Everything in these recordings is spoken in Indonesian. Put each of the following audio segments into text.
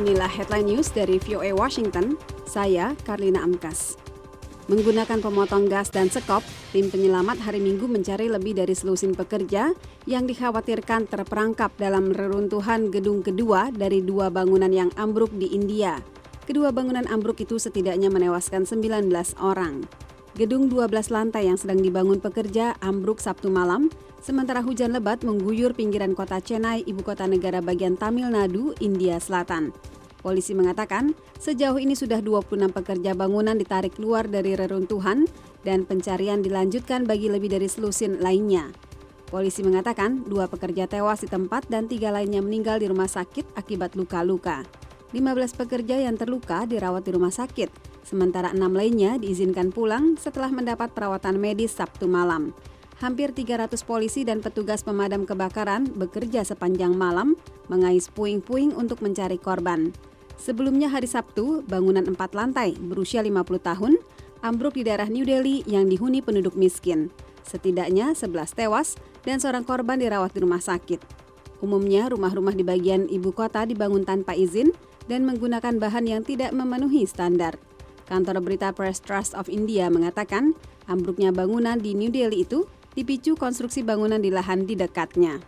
Inilah headline news dari VOA Washington, saya Karlina Amkas. Menggunakan pemotong gas dan sekop, tim penyelamat hari Minggu mencari lebih dari selusin pekerja yang dikhawatirkan terperangkap dalam reruntuhan gedung kedua dari dua bangunan yang ambruk di India. Kedua bangunan ambruk itu setidaknya menewaskan 19 orang. Gedung 12 lantai yang sedang dibangun pekerja ambruk Sabtu malam, sementara hujan lebat mengguyur pinggiran kota Chennai, ibu kota negara bagian Tamil Nadu, India Selatan. Polisi mengatakan, sejauh ini sudah 26 pekerja bangunan ditarik keluar dari reruntuhan dan pencarian dilanjutkan bagi lebih dari selusin lainnya. Polisi mengatakan, 2 pekerja tewas di tempat dan 3 lainnya meninggal di rumah sakit akibat luka-luka. 15 pekerja yang terluka dirawat di rumah sakit, sementara 6 lainnya diizinkan pulang setelah mendapat perawatan medis Sabtu malam. Hampir 300 polisi dan petugas pemadam kebakaran bekerja sepanjang malam mengais puing-puing untuk mencari korban. Sebelumnya hari Sabtu, bangunan 4 lantai berusia 50 tahun ambruk di daerah New Delhi yang dihuni penduduk miskin. Setidaknya 11 tewas dan seorang korban dirawat di rumah sakit. Umumnya rumah-rumah di bagian ibu kota dibangun tanpa izin dan menggunakan bahan yang tidak memenuhi standar. Kantor berita Press Trust of India mengatakan, ambruknya bangunan di New Delhi itu dipicu konstruksi bangunan di lahan di dekatnya.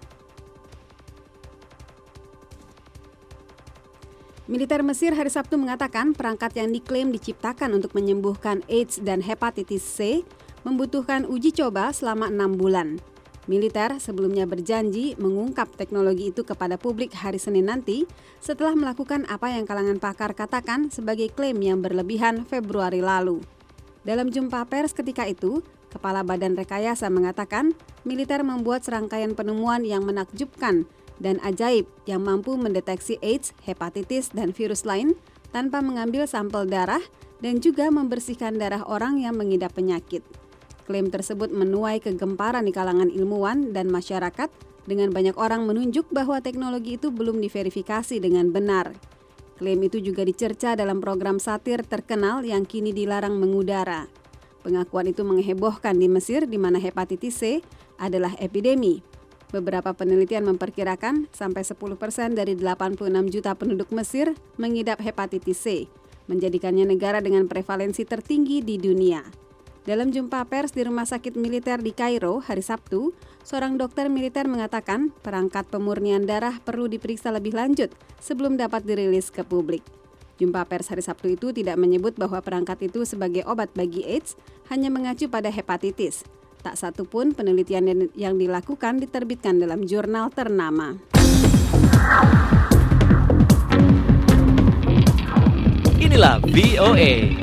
Militer Mesir hari Sabtu mengatakan perangkat yang diklaim diciptakan untuk menyembuhkan AIDS dan hepatitis C membutuhkan uji coba selama 6 bulan. Militer sebelumnya berjanji mengungkap teknologi itu kepada publik hari Senin nanti setelah melakukan apa yang kalangan pakar katakan sebagai klaim yang berlebihan Februari lalu. Dalam jumpa pers ketika itu, Kepala Badan Rekayasa mengatakan militer membuat serangkaian penemuan yang menakjubkan dan ajaib yang mampu mendeteksi AIDS, hepatitis, dan virus lain tanpa mengambil sampel darah dan juga membersihkan darah orang yang mengidap penyakit. Klaim tersebut menuai kegemparan di kalangan ilmuwan dan masyarakat dengan banyak orang menunjuk bahwa teknologi itu belum diverifikasi dengan benar. Klaim itu juga dicerca dalam program satir terkenal yang kini dilarang mengudara. Pengakuan itu menghebohkan di Mesir di mana hepatitis C adalah epidemi. Beberapa penelitian memperkirakan sampai 10% dari 86 juta penduduk Mesir mengidap hepatitis C, menjadikannya negara dengan prevalensi tertinggi di dunia. Dalam jumpa pers di rumah sakit militer di Kairo hari Sabtu, seorang dokter militer mengatakan perangkat pemurnian darah perlu diperiksa lebih lanjut sebelum dapat dirilis ke publik. Jumpa pers hari Sabtu itu tidak menyebut bahwa perangkat itu sebagai obat bagi AIDS, hanya mengacu pada hepatitis. Tak satu pun penelitian yang dilakukan diterbitkan dalam jurnal ternama. Inilah VOA.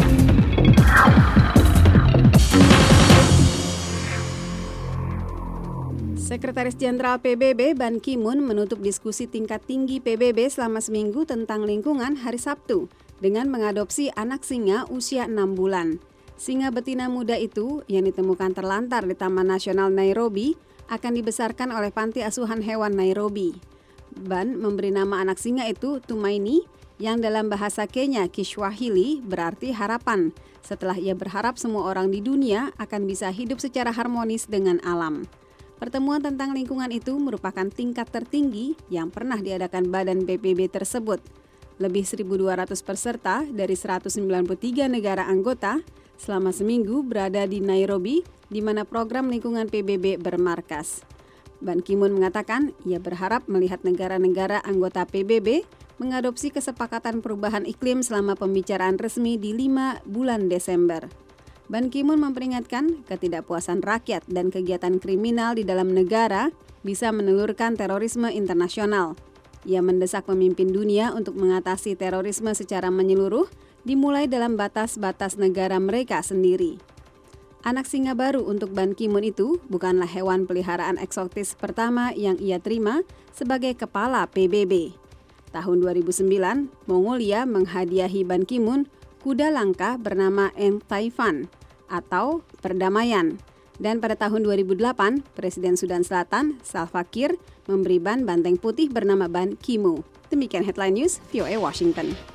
Sekretaris Jenderal PBB Ban Ki-moon menutup diskusi tingkat tinggi PBB selama seminggu tentang lingkungan hari Sabtu dengan mengadopsi anak singa usia 6 bulan. Singa betina muda itu yang ditemukan terlantar di Taman Nasional Nairobi akan dibesarkan oleh Panti Asuhan Hewan Nairobi. Ban memberi nama anak singa itu Tumaini yang dalam bahasa Kenya Kiswahili berarti harapan, setelah ia berharap semua orang di dunia akan bisa hidup secara harmonis dengan alam. Pertemuan tentang lingkungan itu merupakan tingkat tertinggi yang pernah diadakan Badan PBB tersebut. Lebih 1.200 peserta dari 193 negara anggota selama seminggu berada di Nairobi, di mana program lingkungan PBB bermarkas. Ban Ki-moon mengatakan ia berharap melihat negara-negara anggota PBB mengadopsi kesepakatan perubahan iklim selama pembicaraan resmi di 5 bulan Desember. Ban Ki-moon memperingatkan ketidakpuasan rakyat dan kegiatan kriminal di dalam negara bisa menelurkan terorisme internasional. Ia mendesak pemimpin dunia untuk mengatasi terorisme secara menyeluruh, dimulai dalam batas-batas negara mereka sendiri. Anak singa baru untuk Ban Ki-moon itu bukanlah hewan peliharaan eksotis pertama yang ia terima sebagai kepala PBB. Tahun 2009, Mongolia menghadiahi Ban Ki-moon kuda langka bernama Eng Taifan atau perdamaian. Dan pada tahun 2008, Presiden Sudan Selatan, Salva Kiir, memberi Ban banteng putih bernama Ban Ki-moon. Demikian headline news VOA Washington.